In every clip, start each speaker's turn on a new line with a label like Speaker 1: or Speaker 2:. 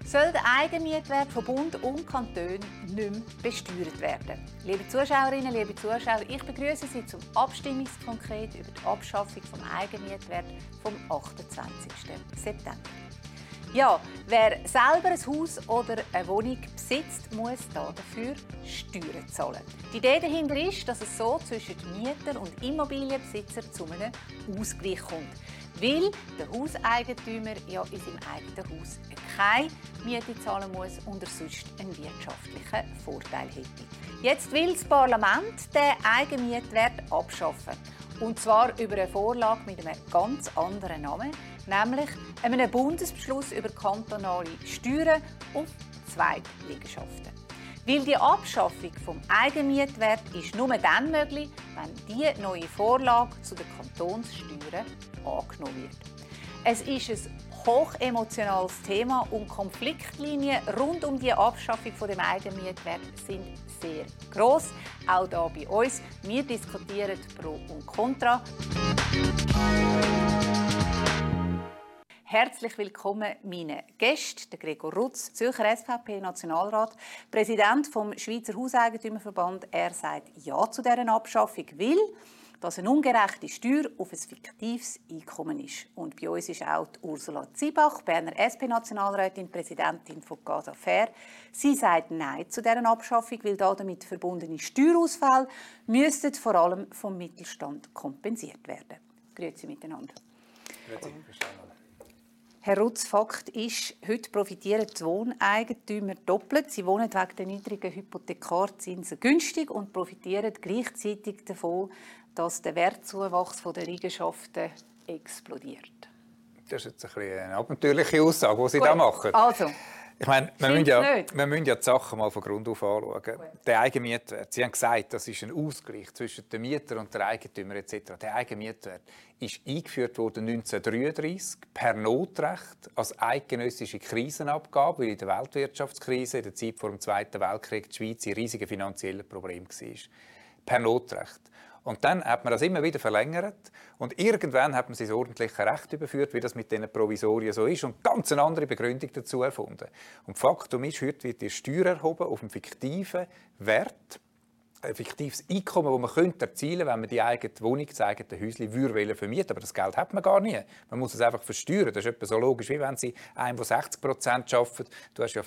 Speaker 1: Soll der Eigenmietwert von Bund und Kanton nicht mehr besteuert werden? Liebe Zuschauerinnen, liebe Zuschauer, ich begrüße Sie zum Abstimmungskonkret über die Abschaffung des Eigenmietwerts vom 28. September. Ja, wer selber ein Haus oder eine Wohnung besitzt, muss dafür Steuern zahlen. Die Idee dahinter ist, dass es so zwischen Mieter und Immobilienbesitzer zu einem Ausgleich kommt. Weil der Hauseigentümer ja in seinem eigenen Haus keine Miete zahlen muss und er sonst einen wirtschaftlichen Vorteil hätte. Jetzt will das Parlament den Eigenmietwert abschaffen. Und zwar über eine Vorlage mit einem ganz anderen Namen, nämlich einem Bundesbeschluss über kantonale Steuern auf Zweitliegenschaften. Weil die Abschaffung des Eigenmietwerts ist nur dann möglich, wenn die neue Vorlage zu den Kantonssteuern angenommen wird. Es ist ein hochemotionales Thema und Konfliktlinien rund um die Abschaffung des Eigenmietwerts sind sehr gross. Auch hier bei uns. Wir diskutieren Pro und Contra. Herzlich willkommen meine Gäste, der Gregor Rutz, Zürcher SVP-Nationalrat, Präsident vom Schweizer Hauseigentümerverband. Er sagt Ja zu dieser Abschaffung, weil das eine ungerechte Steuer auf ein fiktives Einkommen ist. Und bei uns ist auch die Ursula Zybach, Berner SP-Nationalrätin, Präsidentin von Casa Fair. Sie sagt Nein zu dieser Abschaffung, weil damit verbundene Steuerausfälle müssten vor allem vom Mittelstand kompensiert werden. Grüezi miteinander.
Speaker 2: Grüezi.
Speaker 1: Herr Rutz, Fakt ist, heute profitieren die Wohneigentümer doppelt. Sie wohnen wegen der niedrigen Hypothekarzinsen günstig und profitieren gleichzeitig davon, dass der Wertzuwachs der Liegenschaften explodiert.
Speaker 2: Das ist jetzt eine abenteuerliche Aussage, die Sie da machen.
Speaker 1: Also,
Speaker 2: ich meine, wir müssen ja die Sachen mal von Grund auf anschauen. Der Eigenmietwert, Sie haben gesagt, das ist ein Ausgleich zwischen dem Mieter und der Eigentümer etc. Der Eigenmietwert ist eingeführt worden 1933 per Notrecht als eidgenössische Krisenabgabe, weil in der Weltwirtschaftskrise, in der Zeit vor dem Zweiten Weltkrieg, die Schweiz in riesigen finanziellen Problemen war. Per Notrecht. Und dann hat man das immer wieder verlängert und irgendwann hat man sein ordentliches Recht überführt, wie das mit diesen Provisorien so ist und ganz eine andere Begründung dazu erfunden. Und Faktum ist, heute wird die Steuer erhoben auf einen fiktiven Wert, ein fiktives Einkommen, das man erzielen könnte, wenn man die eigene Wohnung, das eigene Häuschen vermieten würde. Aber das Geld hat man gar nie. Man muss es einfach versteuern. Das ist etwa so logisch, wie wenn Sie einem, der 60% arbeitet, du hast ja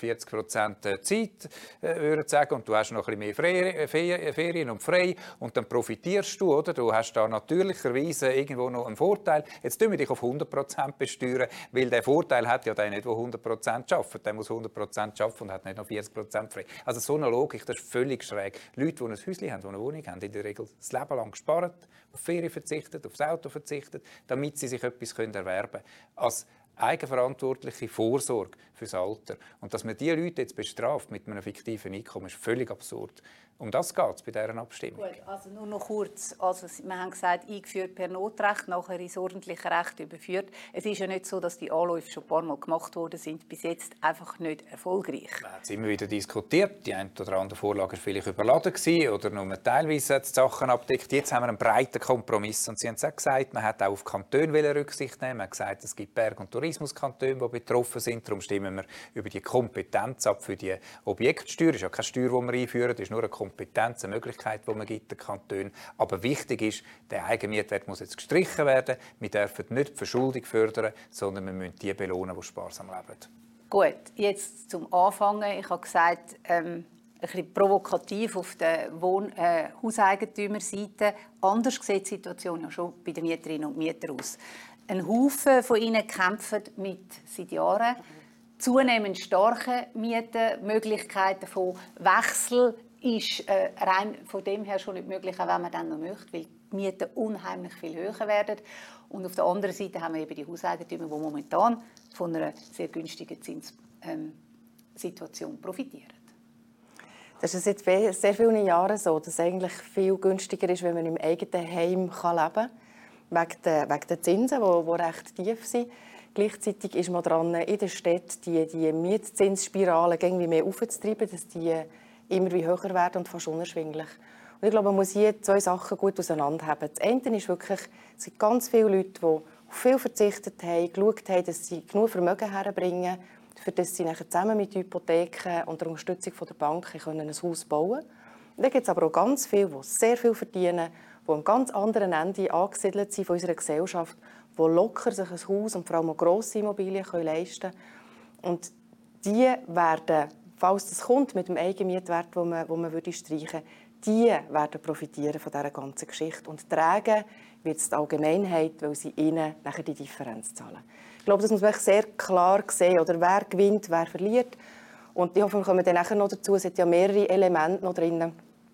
Speaker 2: 40% Zeit, würde ich sagen, und du hast noch ein bisschen mehr Ferien und frei und dann profitierst du, oder? Du hast da natürlicherweise irgendwo noch einen Vorteil. Jetzt tun wir dich auf 100% besteuern, weil der Vorteil hat ja der nicht, der 100% arbeitet. Der muss 100% arbeiten und hat nicht noch 40% frei. Also so eine Logik, das ist völlig schräg. Leute, die ein Häuschen haben, die eine Wohnung haben, in der Regel das Leben lang gespart, auf Ferien verzichtet, aufs Auto verzichtet, damit sie sich etwas erwerben können. Als eigenverantwortliche Vorsorge fürs Alter. Und dass man diese Leute jetzt bestraft mit einem fiktiven Einkommen, ist völlig absurd. Um das geht es bei dieser Abstimmung.
Speaker 1: Gut, also nur noch kurz. Also, wir haben gesagt, eingeführt per Notrecht, nachher ins ordentliche Recht überführt. Es ist ja nicht so, dass die Anläufe schon ein paar Mal gemacht worden sind, bis jetzt einfach nicht erfolgreich.
Speaker 2: Man hat es immer wieder diskutiert. Die eine oder andere Vorlage war vielleicht überladen oder nur teilweise die Sachen abdeckt. Jetzt haben wir einen breiten Kompromiss. Und Sie haben es auch gesagt, man hat auch auf Kantone Rücksicht nehmen. Man hat gesagt, es gibt Berg- und Tourismuskantone, die betroffen sind. Darum stimmen wir über die Kompetenz ab für die Objektsteuer. Es ist ja keine Steuer, die wir einführen, es ist nur eine Kompetenz, eine Möglichkeit, die man gibt, den Kantonen. Aber wichtig ist, der Eigenmietwert muss jetzt gestrichen werden. Wir dürfen nicht die Verschuldung fördern, sondern wir müssen die belohnen, die sparsam leben.
Speaker 1: Gut, jetzt zum Anfangen. Ich habe gesagt, ein bisschen provokativ auf der Hauseigentümerseite. Anders sieht die Situation ja schon bei den Mieterinnen und Mietern aus. Ein Haufen von ihnen kämpfen seit Jahren zunehmend starke Mietenmöglichkeiten von Wechsel ist rein von dem her schon nicht möglich, auch wenn man dann noch möchte, weil die Mieten unheimlich viel höher werden. Und auf der anderen Seite haben wir eben die Hauseigentümer, die momentan von einer sehr günstigen Zinssituation profitieren.
Speaker 3: Das ist seit sehr vielen Jahren so, dass es eigentlich viel günstiger ist, wenn man im eigenen Heim leben kann, wegen der Zinsen, die recht tief sind. Gleichzeitig ist man dran, in der Stadt die Mietzinsspirale irgendwie mehr aufzutreiben, dass die immer wie höher werden und fast unerschwinglich. Und ich glaube, man muss hier zwei Sachen gut auseinanderhalten. Das eine ist wirklich, es gibt ganz viele Leute, die auf viel verzichtet haben, geschaut haben, dass sie genug Vermögen herbringen, für das sie nachher zusammen mit Hypotheken und der Unterstützung von der Bank können ein Haus bauen. Und dann gibt es aber auch ganz viele, die sehr viel verdienen, die am ganz anderen Ende angesiedelt sind von unserer Gesellschaft, die locker sich ein Haus und vor allem auch grosse Immobilien leisten können. Und die werden, falls das kommt mit dem Eigenmietwert, den man streichen würde, die werden profitieren von dieser ganzen Geschichte und tragen wird es die Allgemeinheit, weil sie ihnen nachher die Differenz zahlen. Ich glaube, das muss man sehr klar sehen, oder wer gewinnt, wer verliert. Und ich hoffe, wir kommen dann nachher noch dazu, es hat ja mehrere Elemente noch drin,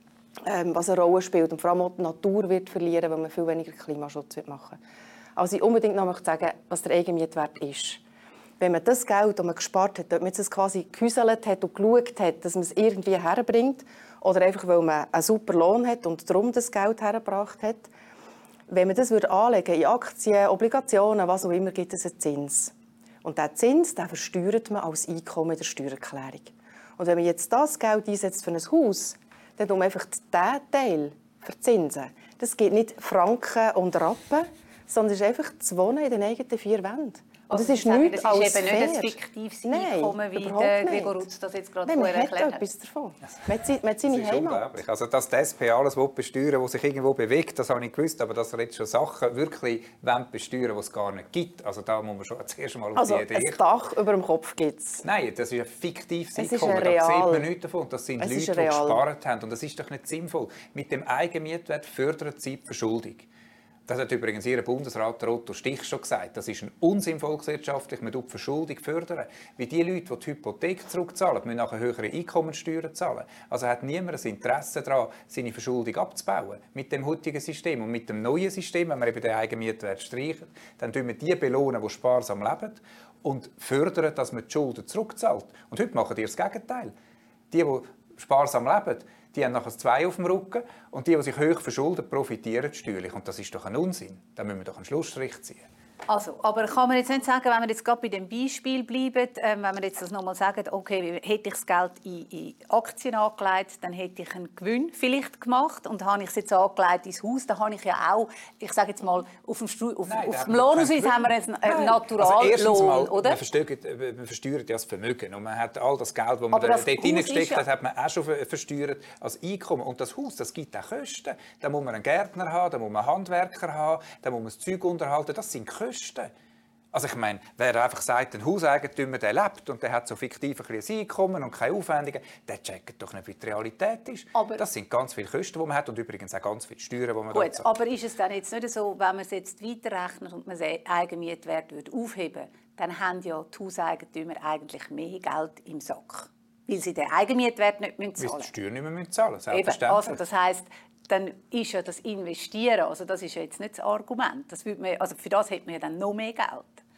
Speaker 3: was eine Rolle spielt. Und vor allem auch die Natur wird verlieren, weil man viel weniger Klimaschutz machen wird. Also ich unbedingt noch sagen, was der Eigenmietwert ist. Wenn man das Geld, das man gespart hat, ob man es quasi gehäuselt hat und geschaut hat, dass man es irgendwie herbringt, oder einfach, weil man einen super Lohn hat und darum das Geld hergebracht hat, wenn man das anlegen würde in Aktien, Obligationen, was auch immer, gibt es einen Zins. Und diesen Zins versteuert man als Einkommen in der Steuererklärung. Und wenn man jetzt das Geld einsetzt für ein Haus, dann tun wir einfach diesen Teil verzinsen. Das gibt nicht Franken und Rappen, sondern es ist einfach das Wohnen in den eigenen 4 Wänden. Und das ist nichts als
Speaker 1: fair. Das ist eben nicht ein fiktives Einkommen, wie der Gregor Rutz das jetzt gerade vorher erklärt hat.
Speaker 3: Man hat etwas davon. Man hat seine Heimat.
Speaker 2: Also, dass die SP alles besteuern, was sich irgendwo bewegt, das habe ich gewusst. Aber dass wir jetzt schon Sachen wirklich besteuern, die es gar nicht gibt, also da muss man schon zuerst mal auf die Idee.
Speaker 3: Also ein Dach über dem Kopf gibt es.
Speaker 2: Nein, das ist ein fiktives
Speaker 3: Einkommen.
Speaker 2: Da sieht man nichts davon. Das sind Leute, die gespart haben. Und das ist doch nicht sinnvoll. Mit dem Eigenmietwert fördern sie die Verschuldung. Das hat übrigens Ihr Bundesrat Otto Stich schon gesagt. Das ist ein Unsinn volkswirtschaftlich. Man fördert die Verschuldung fördern. Wie die Leute, die die Hypothek zurückzahlen, müssen nachher höhere Einkommensteuern zahlen. Also hat niemand ein Interesse daran, seine Verschuldung abzubauen. Mit dem heutigen System und mit dem neuen System, wenn wir eben den Eigenmietwert streichen, dann belohnen wir die belohnen, die sparsam leben und fördern, dass man die Schulden zurückzahlt. Und heute machen die das Gegenteil. Die sparsam leben, die haben nachher 2 auf dem Rücken und die sich hoch verschulden, profitieren steuerlich. Und das ist doch ein Unsinn. Da müssen wir doch einen Schlussstrich ziehen.
Speaker 1: Also, aber kann man jetzt nicht sagen, wenn wir jetzt gerade bei dem Beispiel bleiben, wenn wir jetzt das nochmal sagen, okay, hätte ich das Geld in Aktien angelegt, dann hätte ich einen Gewinn vielleicht gemacht und habe ich es jetzt angelegt ins Haus, dann habe ich ja auch, ich sage jetzt mal, auf dem Lohnausweis haben wir einen Naturallohn, oder? Man
Speaker 2: versteuert ja das Vermögen und man hat all das Geld, das man dort hineingesteckt hat, hat man auch schon versteuert als Einkommen. Und das Haus, das gibt auch Kosten. Da muss man einen Gärtner haben, da muss man einen Handwerker haben, da muss man das Zeug unterhalten. Das sind Kosten. Also ich meine, wer einfach sagt, ein Hauseigentümer, der lebt und der hat so fiktiv ein Einkommen und keine Aufwendungen, der checkt doch nicht, wie die Realität ist. Aber das sind ganz viele Kosten, die man hat und übrigens auch ganz viele Steuern, die man
Speaker 1: gut, zahlt. Aber ist es dann jetzt nicht so, wenn man es jetzt weiterrechnet und man den Eigenmietwert aufheben würde, dann haben ja die Hauseigentümer eigentlich mehr Geld im Sack, weil sie den Eigenmietwert nicht zahlen müssen.
Speaker 2: Weil sie die Steuern nicht mehr zahlen müssen,
Speaker 1: selbstverständlich. Also das heisst, dann ist ja das Investieren, also das ist ja jetzt nicht das Argument. Also für das hat man ja dann noch mehr Geld.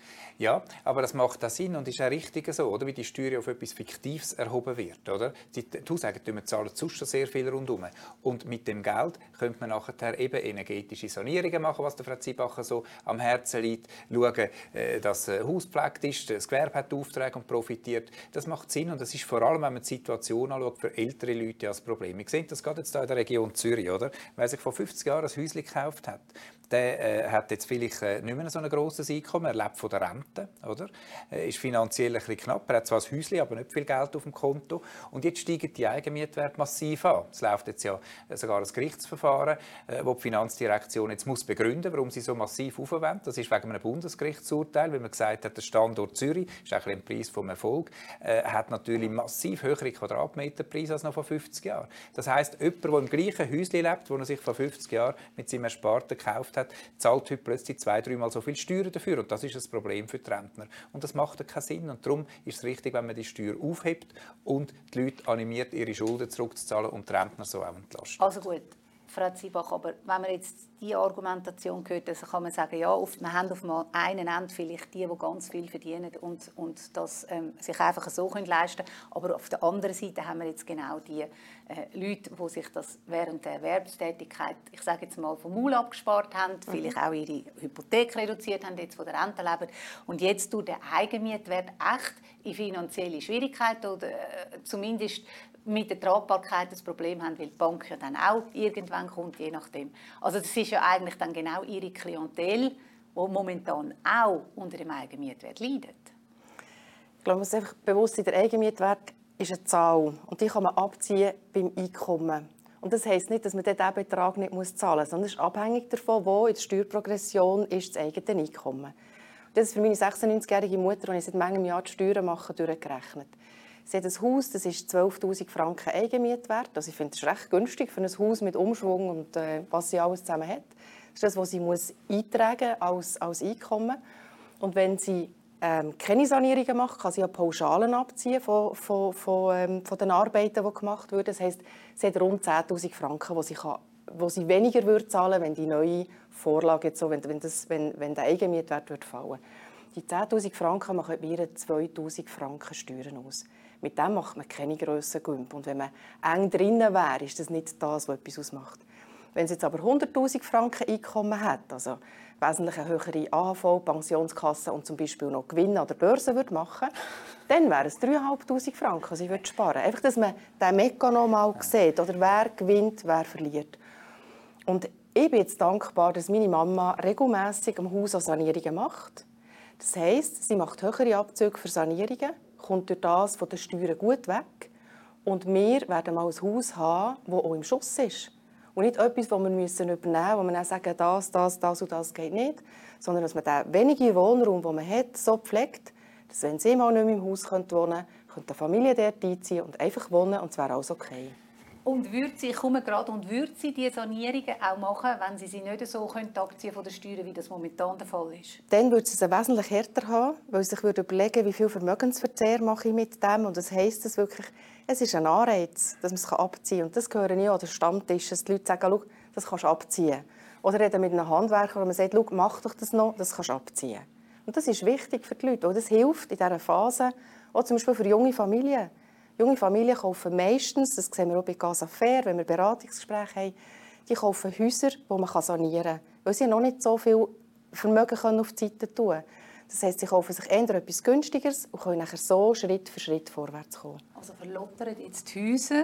Speaker 2: Ja, aber das macht auch Sinn und ist auch richtig so, oder? Wie die Steuer auf etwas Fiktives erhoben wird. Oder? Die Hauseigentümer zahlen sonst schon sehr viel rundherum. Und mit dem Geld könnte man nachher eben energetische Sanierungen machen, was der Frau Zibacher so am Herzen liegt. Schauen, dass Haus gepflegt ist, das Gewerbe hat Aufträge und profitiert. Das macht Sinn und das ist vor allem, wenn man die Situation anschaut, für ältere Leute als Problem. Wir sehen das gerade jetzt hier in der Region Zürich. Oder? Wer sich vor 50 Jahren ein Häuschen gekauft hat, der hat jetzt vielleicht nicht mehr so ein grosses Einkommen, er lebt von der Rente, oder? Ist finanziell ein bisschen knapp, er hat zwar ein Häuschen, aber nicht viel Geld auf dem Konto. Und jetzt steigen die Eigenmietwerte massiv an. Es läuft jetzt ja sogar ein Gerichtsverfahren, wo die Finanzdirektion jetzt muss begründen, warum sie so massiv aufwenden. Das ist wegen einem Bundesgerichtsurteil, weil man gesagt hat, der Standort Zürich, ist auch ein Preis vom Erfolg, hat natürlich massiv höhere Quadratmeterpreise als noch vor 50 Jahren. Das heisst, jemand, der im gleichen Häuschen lebt, wo er sich vor 50 Jahren mit seinem Ersparten gekauft hat, zahlt heute plötzlich 2-3 Mal so viel Steuern dafür. Und das ist ein Problem für die Rentner. Und das macht keinen Sinn. Und darum ist es richtig, wenn man die Steuer aufhebt und die Leute animiert, ihre Schulden zurückzuzahlen und die Rentner so auch entlasten.
Speaker 1: Also gut, Frau Zibach, aber wenn man jetzt diese Argumentation hört, dann kann man sagen, ja, wir haben auf dem einen Ende vielleicht die ganz viel verdienen und das sich einfach so leisten können. Aber auf der anderen Seite haben wir jetzt genau die Leute, die sich das während der Erwerbstätigkeit, ich sage jetzt mal, vom Maul abgespart haben, vielleicht auch ihre Hypothek reduziert haben, jetzt von der Rente leben und jetzt durch den Eigenmietwert echt in finanzielle Schwierigkeiten oder zumindest mit der Tragbarkeit das Problem haben, weil die Bank ja dann auch irgendwann kommt, je nachdem. Also das ist ja eigentlich dann genau ihre Klientel, die momentan auch unter dem Eigenmietwert leidet.
Speaker 3: Ich glaube, man muss einfach bewusst sein, der Eigenmietwert ist eine Zahl und die kann man abziehen beim Einkommen. Und das heisst nicht, dass man diesen Betrag nicht zahlen muss, sondern es ist abhängig davon, wo in der Steuerprogression ist das eigene Einkommen. Und das ist für meine 96-jährige Mutter, die ich seit manchem Jahr die Steuern mache, durchgerechnet. Sie hat ein Haus, das ist 12'000 Franken Eigenmietwert. Also ich finde, das ist recht günstig für ein Haus mit Umschwung und was sie alles zusammen hat. Das ist das, was sie eintragen muss als Einkommen. Und wenn sie keine Sanierungen macht, kann sie ja Pauschalen abziehen von den Arbeiten, die gemacht werden. Das heisst, sie hat rund 10'000 Franken, die sie weniger zahlen würde, wenn die neue Vorlage, jetzt so, wenn der Eigenmietwert fallen würde. Die 10'000 Franken machen bei ihr 2'000 Franken Steuern aus. Mit dem macht man keine grossen Gümpe. Und wenn man eng drinnen wäre, ist das nicht das, was etwas ausmacht. Wenn sie jetzt aber 100'000 Franken Einkommen hat, also wesentlich eine höhere AHV, Pensionskasse und zum Beispiel noch Gewinne an der Börse machen würde, dann wären es 3'500 Franken, die sie sparen würde. Einfach, dass man diesen Mechanismus mal sieht, oder wer gewinnt, wer verliert. Und ich bin jetzt dankbar, dass meine Mama regelmässig am Haus Sanierungen macht. Das heisst, sie macht höhere Abzüge für Sanierungen, kommt durch das von den Steuern gut weg. Und wir werden mal ein Haus haben, das auch im Schuss ist. Und nicht etwas, das wir übernehmen müssen, wo wir dann sagen, das und das geht nicht. Sondern dass man den wenigen Wohnraum, den man hat, so pflegt, dass wenn sie mal nicht mehr im Haus wohnen können, könnte die Familie dort einziehen und einfach wohnen und es wäre alles okay.
Speaker 1: Und würde sie diese Sanierungen auch machen, wenn sie nicht so abziehen von den Steuern, wie das momentan der Fall ist?
Speaker 3: Dann würde sie es wesentlich härter haben, weil sie sich überlegen, wie viel Vermögensverzehr mache ich mit dem. Und das heisst es wirklich, es ist ein Anreiz, dass man es abziehen kann. Und das höre ich an den Stammtisch, dass die Leute sagen, schau, das kannst du abziehen. Oder reden mit einem Handwerker, wo man sagt, schau, mach doch das noch, das kannst du abziehen. Und das ist wichtig für die Leute, weil das hilft in dieser Phase, auch zum Beispiel für junge Familien. Junge Familien kaufen meistens, das sehen wir auch bei Casa Fair, wenn wir Beratungsgespräche haben, die kaufen Häuser, die man sanieren kann, weil sie noch nicht so viel Vermögen auf die Seite tun können. Das heisst, sie kaufen sich eher etwas Günstigeres und können nachher so Schritt für Schritt vorwärts kommen.
Speaker 1: Also verlottern jetzt die Häuser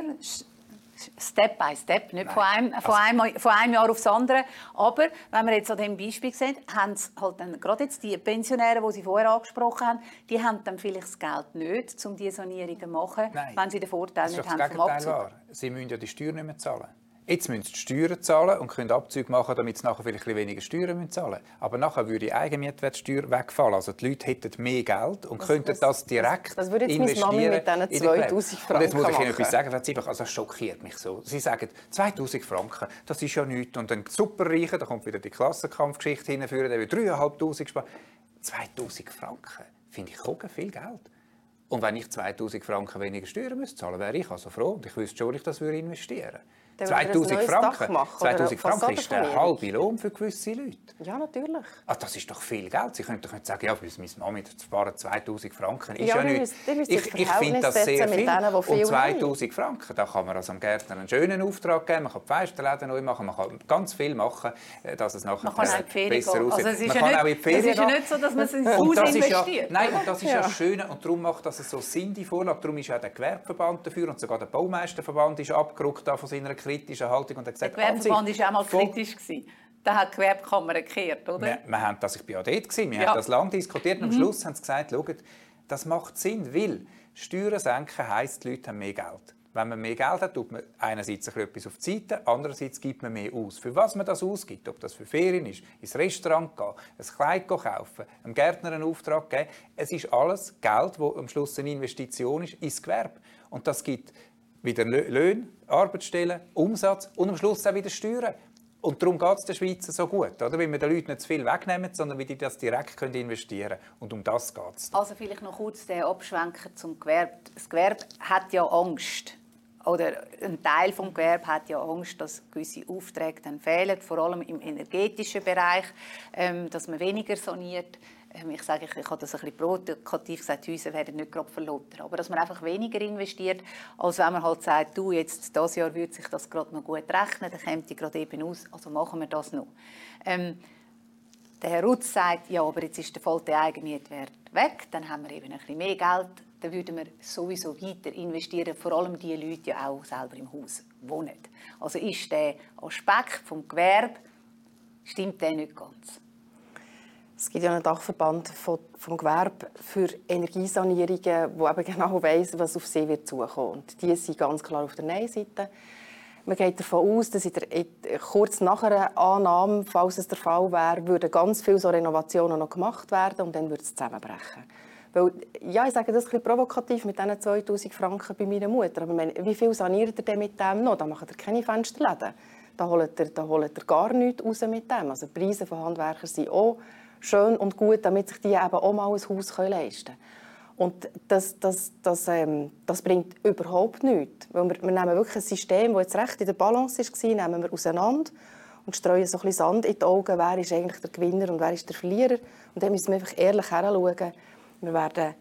Speaker 1: Step by Step, nicht von einem Jahr aufs andere. Aber wenn wir jetzt an diesem Beispiel sehen, haben halt dann gerade jetzt die Pensionäre, die Sie vorher angesprochen haben, die haben dann vielleicht das Geld nicht, um diese Sanierungen zu machen, wenn sie den Vorteil nicht haben vom Abzug.
Speaker 2: Sie müssen ja die Steuern nicht mehr zahlen. Jetzt müssen sie die Steuern zahlen und können Abzüge machen, damit sie nachher vielleicht ein weniger Steuern zahlen müssen. Aber nachher würde die Eigenmietwertsteuer wegfallen. Also die Leute hätten mehr Geld und könnten das direkt investieren.
Speaker 3: Das würde jetzt meine Mami mit diesen 2'000 Franken
Speaker 2: machen. Und jetzt muss ich Ihnen etwas sagen, das schockiert mich so. Sie sagen, 2'000 Franken, das ist ja nichts. Und ein Superreicher, da kommt wieder die Klassenkampfgeschichte hinführen, der will 3'500 sparen. 2'000 Franken finde ich auch viel Geld. Und wenn ich 2'000 Franken weniger Steuern müsste zahlen, wäre ich also froh. Und ich wüsste schon, dass ich das investieren würde. 2'000 Franken, 2'000 Franken ist der halbe Lohn für gewisse Leute.
Speaker 3: Ja, natürlich.
Speaker 2: Das ist doch viel Geld. Sie können doch nicht sagen, ja, für meine Mami sparen 2'000 Franken. Ist ja nichts. Ich finde das sehr viel. Und 2'000 Franken, da kann man also am Gärtner einen schönen Auftrag geben, man kann die Fensterläden neu machen, man kann ganz viel machen, dass es nachher besser aussieht.
Speaker 1: Also man kann auch in die Ferien gehen. Es ist ja nicht so, dass man es ins Haus investiert.
Speaker 2: Nein, und das ist ja das Schöne. Und darum macht das so Sinn, die Vorlage. Darum ist auch der Gewerbeverband dafür und sogar der Baumeisterverband ist abgerückt von seiner kritischen Haltung und hat gesagt,
Speaker 1: der Gewerbeverband war auch mal kritisch. Da hat die Gewerbekammer gekehrt, oder?
Speaker 2: Ich war ja dort. Wir haben das lange diskutiert und am Schluss haben sie gesagt, schaut, das macht Sinn, weil Steuern senken heisst, die Leute haben mehr Geld. Wenn man mehr Geld hat, tut man einerseits etwas auf die Seite, andererseits gibt man mehr aus. Für was man das ausgibt, ob das für Ferien ist, ins Restaurant gehen, ein Kleid kaufen, einem Gärtner einen Auftrag geben, es ist alles Geld, das am Schluss eine Investition ist ins Gewerbe. Und das gibt wieder Löhne, Arbeitsstellen, Umsatz und am Schluss auch wieder Steuern. Und darum geht es den Schweizer so gut, oder? Weil wir den Leuten nicht zu viel wegnehmen, sondern wie die das direkt investieren können. Und um das geht es.
Speaker 1: Also vielleicht noch kurz den Abschwenker zum Gewerbe. Das Gewerbe hat ja Angst. Oder ein Teil des Gewerbes hat ja Angst, dass gewisse Aufträge dann fehlen, vor allem im energetischen Bereich, dass man weniger saniert. Ich habe das ein bisschen provokativ gesagt, die Häuser werden nicht gerade verlottert. Aber dass man einfach weniger investiert, als wenn man halt sagt, du, jetzt dieses Jahr würde sich das gerade noch gut rechnen, dann kommt die gerade eben aus, also machen wir das noch. Der Herr Rutz sagt, ja, aber jetzt ist der Eigenmietwert weg, dann haben wir eben ein bisschen mehr Geld, dann würden wir sowieso weiter investieren, vor allem die Leute, die auch selber im Haus wohnen. Also ist der Aspekt vom Gewerbe, stimmt der nicht ganz?
Speaker 3: Es gibt ja einen Dachverband vom Gewerbe für Energiesanierungen, der eben genau weiss, was auf sie wird zukommen. Und die sind ganz klar auf der Nein-Seite. Man geht davon aus, dass kurz nach einer Annahme, falls es der Fall wäre, würden ganz viele so Renovationen noch gemacht werden und dann würde es zusammenbrechen. Weil, ja, ich sage das ein bisschen provokativ mit diesen 2000 Franken bei meiner Mutter. Aber wie viel saniert ihr denn mit dem noch? Da macht ihr keine Fensterläden. Da holt ihr gar nichts raus mit dem. Also die Preise von Handwerkern sind auch schön und gut, damit sich die eben auch mal ein Haus leisten können. Und das bringt überhaupt nichts. Weil wir nehmen wirklich ein System, das jetzt recht in der Balance war, nehmen wir auseinander und streuen so ein bisschen Sand in die Augen, wer ist eigentlich der Gewinner und wer ist der Verlierer. Und dann müssen wir einfach ehrlich hinschauen. Wir werden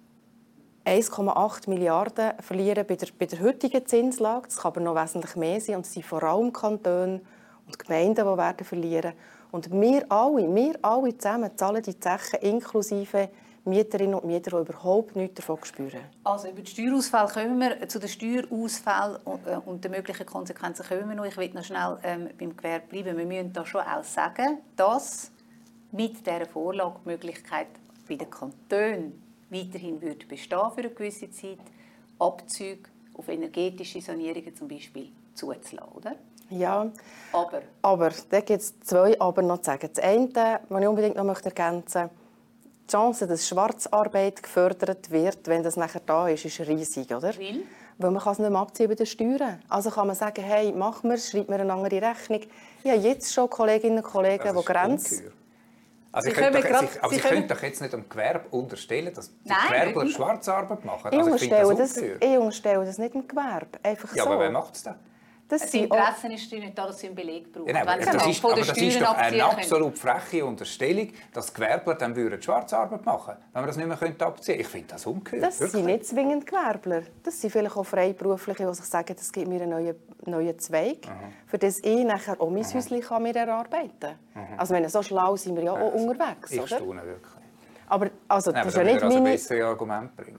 Speaker 3: 1,8 Milliarden verlieren bei der heutigen Zinslage. Das kann aber noch wesentlich mehr sein. Und es sind vor allem Kantone und Gemeinden, die werden verlieren. Und wir alle zusammen zahlen die Zeche, inklusive Mieterinnen und Mieter, die überhaupt nichts davon spüren.
Speaker 1: Also über den Steuerausfall kommen wir, zu den Steuerausfällen und den möglichen Konsequenzen kommen wir noch. Ich will noch schnell beim Gewerbe bleiben. Wir müssen da schon auch sagen, dass mit dieser Vorlage die Möglichkeit bei den Kantonen weiterhin wird bestehen für eine gewisse Zeit, Abzüge auf energetische Sanierungen zum Beispiel zuzulassen, oder?
Speaker 3: Ja, aber da gibt es zwei Aber noch zu sagen. Das eine, was ich unbedingt noch ergänzen möchte, die Chance, dass Schwarzarbeit gefördert wird, wenn das nachher da ist riesig, oder? Weil man kann es nicht mehr abziehen bei den Steuern. Also kann man sagen, hey, mach mir, schreib mir eine andere Rechnung. Ich habe jetzt schon Kolleginnen und Kollegen, die Grenzen...
Speaker 2: Also ich könnte doch jetzt nicht dem Gewerbe unterstellen, dass die Gewerbler Schwarzarbeit machen.
Speaker 3: Ich unterstelle das nicht dem Gewerbe. Einfach
Speaker 2: ja,
Speaker 3: so.
Speaker 2: Aber wer macht es dann?
Speaker 1: Das Interesse ist nicht da, dass sie einen Beleg brauchen.
Speaker 2: Ja, nein, das ist doch eine absolut freche Unterstellung, dass die Gewerbler dann Schwarzarbeit machen würden, wenn wir das nicht mehr abziehen können. Ich finde das ungehört.
Speaker 3: Das sind nicht zwingend Gewerbler. Das sind vielleicht auch Freiberufliche, die sich sagen, das gibt mir einen neuen Zweig, für das ich nachher auch mein Häuschen erarbeiten kann. Also wenn so schlau sind wir ja auch unterwegs.
Speaker 2: Ich staune wirklich.
Speaker 3: Aber also,
Speaker 2: nein,
Speaker 3: das ist ja nicht meine...
Speaker 2: bessere Argumente bringen.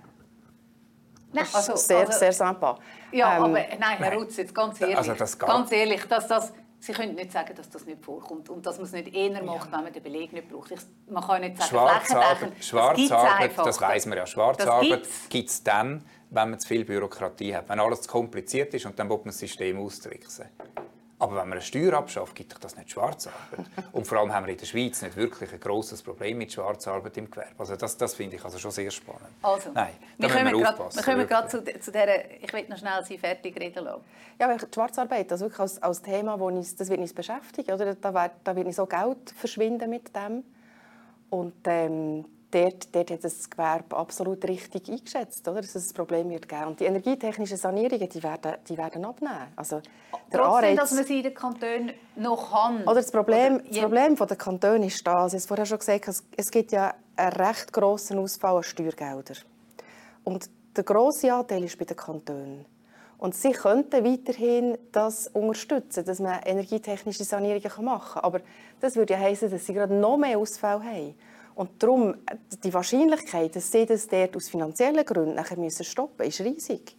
Speaker 3: Nein, sehr sympa.
Speaker 1: Ja, aber nein, Herr Rutz, jetzt ganz ehrlich, Sie können nicht sagen, dass das nicht vorkommt und dass man es nicht eher macht, wenn man den Beleg nicht braucht. Man kann nicht sagen,
Speaker 2: Schwarzarbeit, das weiss man ja. Schwarzarbeit gibt es dann, wenn man zu viel Bürokratie hat, wenn alles zu kompliziert ist und dann will man das System austricksen. Aber wenn man eine Steuer abschafft, gibt doch das nicht Schwarzarbeit. Und vor allem haben wir in der Schweiz nicht wirklich ein grosses Problem mit Schwarzarbeit im Gewerbe. Also das finde ich also schon sehr spannend.
Speaker 1: Also,
Speaker 2: nein,
Speaker 1: wir kommen gerade zu dieser... Ich will noch schnell Sie fertig reden lassen.
Speaker 3: Ja, weil die Schwarzarbeit, das wirklich als Thema, das wird uns beschäftigen. Oder? Da wird so Geld verschwinden mit dem. Und dort hat das Gewerbe absolut richtig eingeschätzt, oder? Dass es ein Problem wird geben. Und die energietechnischen Sanierungen, die werden abnehmen. Also,
Speaker 1: trotzdem, dass man sie in den Kantonen noch kann.
Speaker 3: Oder das Problem der Kantone ist das. Ich habe vorher schon gesagt, es gibt ja einen recht grossen Ausfall an Steuergeldern. Und der grosse Anteil ist bei den Kantonen. Und sie könnten weiterhin das unterstützen, dass man energietechnische Sanierungen machen kann. Aber das würde ja heissen, dass sie gerade noch mehr Ausfälle haben. Und darum, die Wahrscheinlichkeit, dass sie das dort aus finanziellen Gründen nachher stoppen müssen, ist riesig.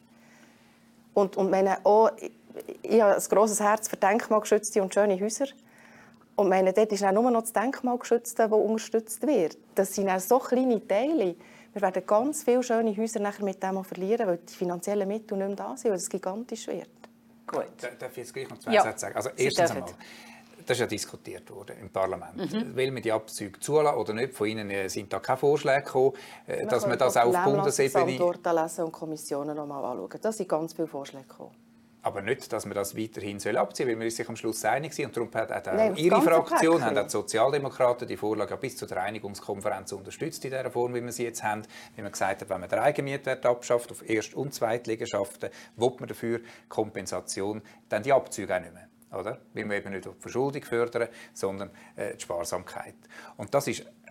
Speaker 3: Und meine, ich habe ein grosses Herz für denkmalgeschützte und schöne Häuser. Und meine, dort ist auch nur noch das Denkmalgeschützte, das unterstützt wird. Das sind auch so kleine Teile. Wir werden ganz viele schöne Häuser nachher mit dem verlieren, weil die finanziellen Mittel nicht mehr da sind, weil es gigantisch wird.
Speaker 2: Gut. Darf ich jetzt gleich noch zwei Sätze sagen? Also erstens einmal, das ist ja diskutiert worden im Parlament. Will man die Abzüge zulassen oder nicht? Von Ihnen sind da keine Vorschläge gekommen, dass man das auch auf Bundesebene...
Speaker 3: durchlesen und Kommissionen noch mal anschauen. Da sind ganz viele Vorschläge gekommen.
Speaker 2: Aber nicht, dass man das weiterhin abziehen soll, weil man sich am Schluss einig sind. Und darum hat auch Ihre Fraktion, haben auch die Sozialdemokraten die Vorlage bis zu der Einigungskonferenz unterstützt in der Form, wie wir sie jetzt haben. Wie man gesagt hat, wenn man den Eigenmietwert abschafft auf Erst- und Zweitliegenschaften, will man dafür Kompensation, dann die Abzüge auch nicht mehr. Oder? Weil wir eben nicht die Verschuldung fördern, sondern die Sparsamkeit. Und das ist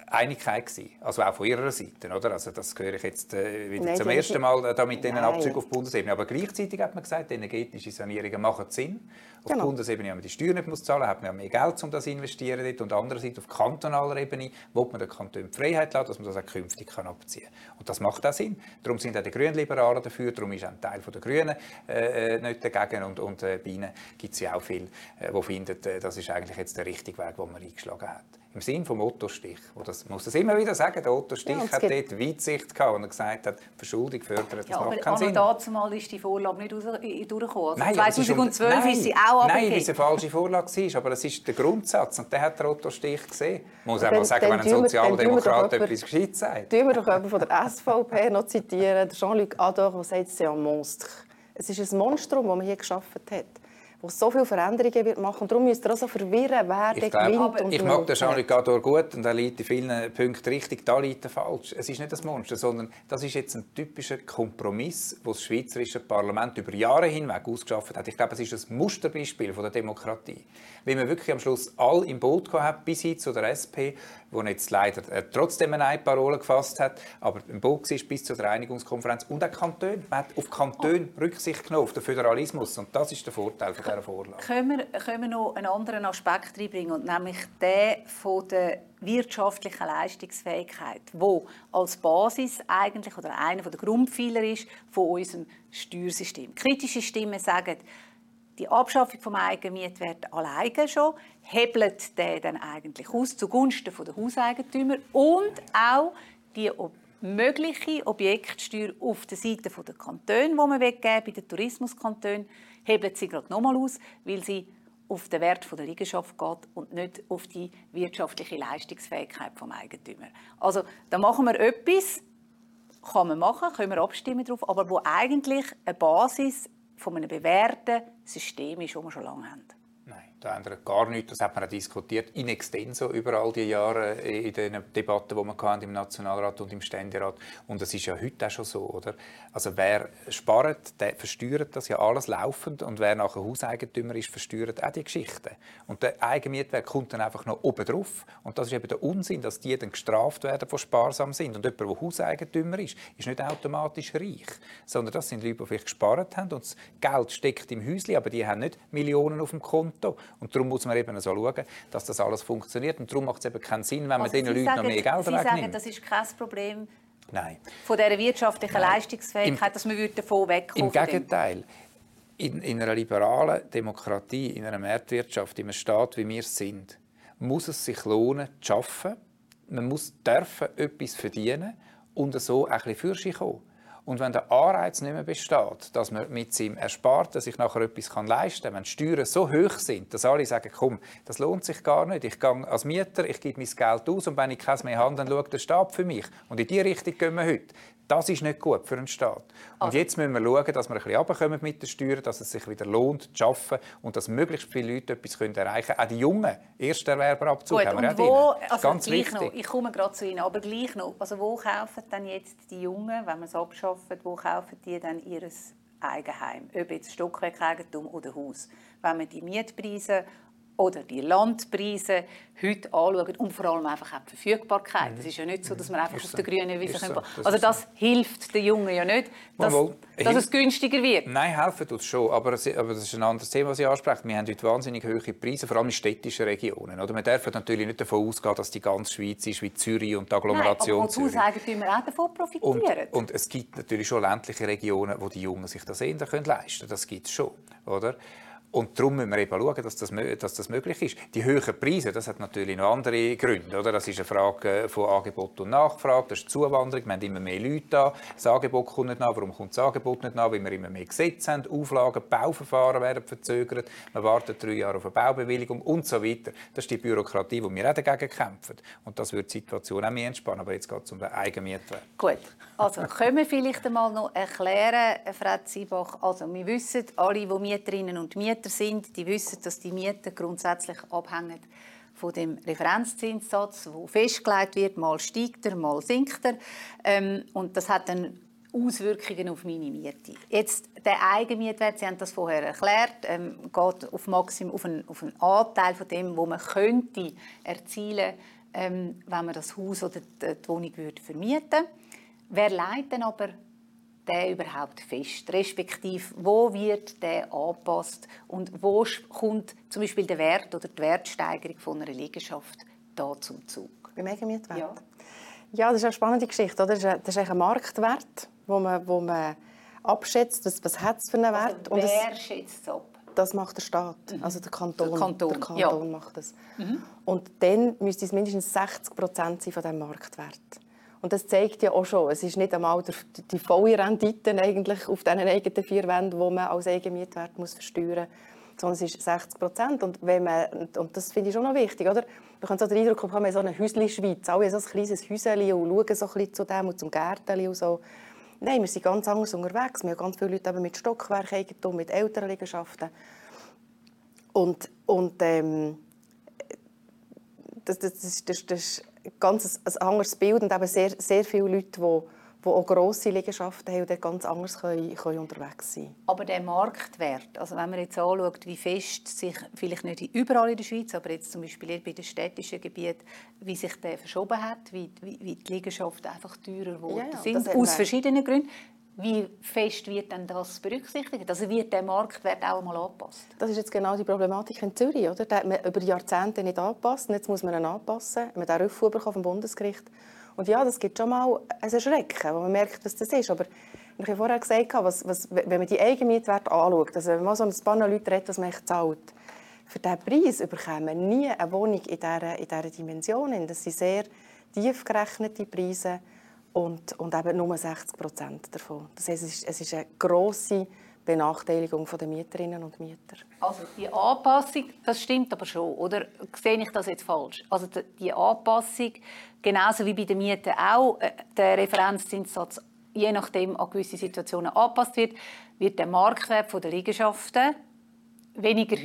Speaker 2: Einigkeit gewesen. Also auch von ihrer Seite, oder? Also das höre ich jetzt wieder zum ersten Mal da mit diesen Abzügen auf Bundesebene. Aber gleichzeitig hat man gesagt, energetische Sanierungen machen Sinn. Auf Bundesebene haben wir die Steuern nicht zahlen, hat man ja mehr Geld, um das zu investieren dort. Und andererseits auf kantonaler Ebene will man den Kanton die Freiheit lassen, dass man das auch künftig abziehen kann. Und das macht auch Sinn. Darum sind auch die Grünliberalen dafür, darum ist auch ein Teil der Grünen nicht dagegen. Und bei ihnen gibt es ja auch viele, die finden, das ist eigentlich jetzt der richtige Weg, den man eingeschlagen hat. Im Sinne vom Otto Stich. Ich muss das immer wieder sagen, der Otto Stich hat dort Weitsicht gehabt, und er gesagt hat, Verschuldung fördert, das macht keinen Sinn.
Speaker 1: Aber dazumal ist die Vorlage nicht durchgekommen. Also
Speaker 2: nein,
Speaker 1: 2012 ist sie auch abgegeben.
Speaker 2: Nein, weil es eine falsche Vorlage war, aber das ist der Grundsatz, und den hat der Otto Stich gesehen. Ich muss auch mal sagen, wenn ein Sozialdemokrat etwas Gescheites sagt.
Speaker 3: Tun wir doch jemanden von der SVP noch zitieren, Jean-Luc Ador, der sagt, c'est un monstre. Es ist ein Monstrum, das man hier geschaffen hat, wo so viele Veränderungen wird machen. Und darum müsst ihr auch so verwirren, wer der gewinnt. Und
Speaker 2: ich mag den Jean-Luc Ador gut, und er liegt in vielen Punkten richtig, da liegt er falsch. Es ist nicht das Monster, sondern das ist jetzt ein typischer Kompromiss, den das schweizerische Parlament über Jahre hinweg ausgeschafft hat. Ich glaube, es ist ein Musterbeispiel von der Demokratie. Weil man wirklich am Schluss alle im Boot gehabt, bis hin zu der SP, die jetzt leider trotzdem eine Parole gefasst hat, aber im Boot war bis zur Einigungskonferenz. Und auch Kantone. Man hat auf Kantone Rücksicht genommen, auf den Föderalismus. Und das ist der Vorteil von dieser Vorlage.
Speaker 1: Können wir noch einen anderen Aspekt reinbringen, und nämlich den von der wirtschaftlichen Leistungsfähigkeit, wo als Basis eigentlich oder einer der Grundpfeiler ist von unserem Steuersystem. Kritische Stimmen sagen, die Abschaffung des Eigenmietwerts alleine schon hebelt den dann eigentlich aus zugunsten der Hauseigentümer, und auch die mögliche Objektsteuer auf der Seite der Kantone, die man weggeben bei den Tourismuskantonen, hebelt sie gerade nochmal aus, weil sie auf den Wert der Liegenschaft geht und nicht auf die wirtschaftliche Leistungsfähigkeit des Eigentümers. Also da machen wir etwas, kann man machen, können wir abstimmen darauf, aber wo eigentlich eine Basis von einem bewährten System ist, das wir schon lange haben.
Speaker 2: Nein, da ändert gar nichts. Das hat man auch diskutiert in extenso über all die Jahre in den Debatten, die wir hatten im Nationalrat und im Ständerat. Und das ist ja heute auch schon so, oder? Also wer spart, der versteuert das ja alles laufend, und wer nachher Hauseigentümer ist, versteuert auch die Geschichten. Und der Eigenmietwert kommt dann einfach noch oben drauf. Und das ist eben der Unsinn, dass die dann gestraft werden, die sparsam sind. Und jemand, der Hauseigentümer ist nicht automatisch reich, sondern das sind Leute, die vielleicht gespart haben und das Geld steckt im Häuschen, aber die haben nicht Millionen auf dem Konto. Und darum muss man eben so schauen, dass das alles funktioniert. Und darum macht es eben keinen Sinn, wenn man diesen Leuten noch mehr Geld wegnimmt.
Speaker 1: Sie sagen, das ist kein Problem.
Speaker 2: Nein.
Speaker 1: Von dieser wirtschaftlichen Leistungsfähigkeit, dass man davon wegkommen.
Speaker 2: Im Gegenteil. In einer liberalen Demokratie, in einer Marktwirtschaft, in einem Staat, wie wir es sind, muss es sich lohnen, zu arbeiten. Man muss etwas verdienen und so ein bisschen für sich kommen. Und wenn der Anreiz nicht mehr besteht, dass man mit seinem Ersparten sich nachher etwas leisten kann, wenn die Steuern so hoch sind, dass alle sagen, komm, das lohnt sich gar nicht, ich gehe als Mieter, ich gebe mein Geld aus, und wenn ich keins mehr habe, dann schaut der Staat für mich. Und in diese Richtung gehen wir heute. Das ist nicht gut für einen Staat. Und jetzt müssen wir schauen, dass wir ein bisschen runterkommen mit den Steuern, dass es sich wieder lohnt, zu arbeiten und dass möglichst viele Leute etwas erreichen können. Auch die Jungen, Ersterwerberabzug haben wir auch drin. Ganz wichtig.
Speaker 1: Noch, ich komme gerade zu Ihnen, aber gleich noch. Also wo kaufen dann jetzt die Jungen, wenn man es abschafft, wo kaufen die dann ihr Eigenheim? Ob jetzt Stockwerkeigentum oder Haus. Wenn man die Mietpreise oder die Landpreise heute anschauen und vor allem einfach auch die Verfügbarkeit. Es ist ja nicht so, dass man einfach auf der grünen Wiese können. Also das hilft den Jungen ja nicht, dass es günstiger wird.
Speaker 2: Nein, helfen tut es schon, aber das ist ein anderes Thema, was Sie ansprechen. Wir haben heute wahnsinnig hohe Preise, vor allem in städtischen Regionen. Oder? Wir dürfen natürlich nicht davon ausgehen, dass die ganze Schweiz ist wie Zürich und die Agglomeration Zürich.
Speaker 1: Nein, aber die Hauseigentümer auch davon profitieren.
Speaker 2: Und es gibt natürlich schon ländliche Regionen, wo die Jungen sich das eher leisten können. Das gibt es schon, oder? Und darum müssen wir eben schauen, dass das möglich ist. Die hohen Preise, das hat natürlich noch andere Gründe. Oder? Das ist eine Frage von Angebot und Nachfrage, das ist die Zuwanderung. Wir haben immer mehr Leute da. Das Angebot kommt nicht nach. Warum kommt das Angebot nicht nach? Weil wir immer mehr Gesetze haben, Auflagen, Bauverfahren werden verzögert. Man wartet 3 Jahre auf eine Baubewilligung und so weiter. Das ist die Bürokratie, die wir auch dagegen kämpfen. Und das wird die Situation auch mehr entspannen. Aber jetzt geht es um den Eigenmietwert.
Speaker 1: Gut, also können wir vielleicht einmal noch erklären, Frau Zybach. Also wir wissen, alle, die Mieterinnen und Mieter sind, die wissen, dass die Mieten grundsätzlich abhängen von dem Referenzzinssatz, der festgelegt wird. Mal steigt er, mal sinkt er. Und das hat dann Auswirkungen auf meine Miete. Jetzt der Eigenmietwert, Sie haben das vorher erklärt, geht auf Maximum auf einen Anteil von dem, wo man könnte erzielen wenn man das Haus oder die Wohnung vermieten würde. Wer legt denn aber der überhaupt fest? Respektive, wo wird der angepasst und wo kommt zum Beispiel der Wert oder die Wertsteigerung von einer Liegenschaft da zum Zug?
Speaker 3: Beim Eigenmietwert? Ja, das ist eine spannende Geschichte. Oder? Das ist ein Marktwert, wo man abschätzt, was hat es für einen Wert.
Speaker 1: Also wer schätzt es ab?
Speaker 3: Das macht der Staat, also der Kanton. Der Kanton macht das.
Speaker 1: Mhm.
Speaker 3: Und dann müsste es mindestens 60% sein von diesem Marktwert. Und das zeigt ja auch schon, es ist nicht einmal die volle Rendite eigentlich auf diesen eigenen 4 Wänden, die man als Eigenmietwert versteuern muss, sondern es ist 60%. Und das finde ich schon noch wichtig, oder? Man kann so den Eindruck haben, wir haben so eine Häusli-Schweiz, alle so ein kleines Häuschen und schauen so ein bisschen zu dem und zum Gärtchen und so. Nein, wir sind ganz anders unterwegs. Wir haben ganz viele Leute eben mit Stockwerkeigentum, mit älteren Liegenschaften. Und das ist ein ganz anderes Bild und eben sehr, sehr viele Leute, die auch grosse Liegenschaften haben und dort ganz anders können unterwegs sein.
Speaker 1: Aber der Marktwert, also wenn man jetzt anschaut, wie fest sich, vielleicht nicht überall in der Schweiz, aber jetzt zum Beispiel bei den städtischen Gebieten, wie sich der verschoben hat, wie die Liegenschaften einfach teurer geworden sind, aus verschiedenen Gründen. Wie fest wird denn das berücksichtigt? Also wird der Marktwert auch einmal angepasst?
Speaker 3: Das ist jetzt genau die Problematik in Zürich. Oder? Den hat man über Jahrzehnte nicht angepasst. Und jetzt muss man ihn anpassen. Man hat einen Rückruf bekommen vom Bundesgericht. Und ja, das gibt schon mal ein Erschrecken, wo man merkt, was das ist. Aber ich habe vorher gesagt, wenn man die Eigenmietwerte anschaut, also wenn man so ein paar Leute redet, was man echt zahlt, für diesen Preis bekommt man nie eine Wohnung in dieser Dimension. Das sind sehr tief gerechnete Preise. Und eben nur 60% davon. Das heißt, es ist eine grosse Benachteiligung der Mieterinnen und Mieter.
Speaker 1: Also die Anpassung, das stimmt aber schon, oder sehe ich das jetzt falsch? Also die Anpassung, genauso wie bei den Mieten auch, der Referenzzinssatz je nachdem an gewisse Situationen angepasst wird der Marktwert der Liegenschaften weniger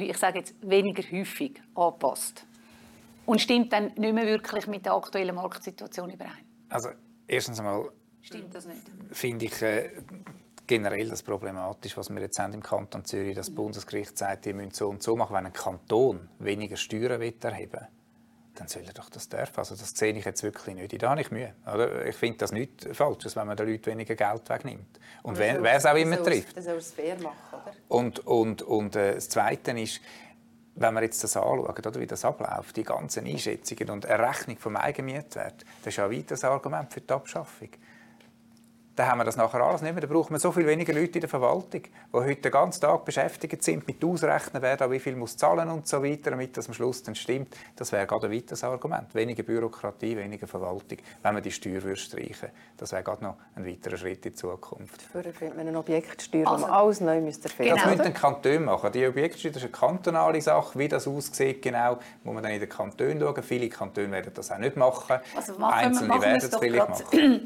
Speaker 1: häufig angepasst. Und stimmt dann nicht mehr wirklich mit der aktuellen Marktsituation überein.
Speaker 2: Also erstens einmal
Speaker 1: stimmt das nicht?
Speaker 2: Finde ich generell das problematisch, was wir jetzt haben im Kanton Zürich. Das Bundesgericht sagt, ihr müsst so und so machen. Wenn ein Kanton weniger Steuern erheben will, dann soll er doch das dürfen. Also das sehe ich jetzt wirklich nicht. Da habe ich Mühe. Oder? Ich finde das nicht falsch, wenn man den Leuten weniger Geld wegnimmt. Und wer es auch immer trifft.
Speaker 3: Das soll es fair machen, oder?
Speaker 2: Und das Zweite ist, wenn wir jetzt das anschauen, oder wie das abläuft, die ganzen Einschätzungen und Errechnung vom Eigenmietwert, das ist ja ein weiteres Argument für die Abschaffung. Dann haben wir das nachher alles nicht mehr. Da braucht man so viel weniger Leute in der Verwaltung, die heute den ganzen Tag beschäftigt sind mit Ausrechnen, wer da wie viel muss zahlen und so weiter, damit das am Schluss dann stimmt. Das wäre gerade ein weiteres Argument. Weniger Bürokratie, weniger Verwaltung, wenn man die Steuer streichen würde. Das wäre gerade noch ein weiterer Schritt in die Zukunft.
Speaker 3: Dafür findet man eine Objektsteuer, wo man alles neu erfinden müsste.
Speaker 2: Das müssen die Kantone machen. Die Objektsteuer, das ist eine kantonale Sache. Wie das aussieht, genau, muss man dann in den Kantonen schauen. Viele Kantone werden das auch nicht machen.
Speaker 1: Also
Speaker 2: Einzelne werden es vielleicht machen.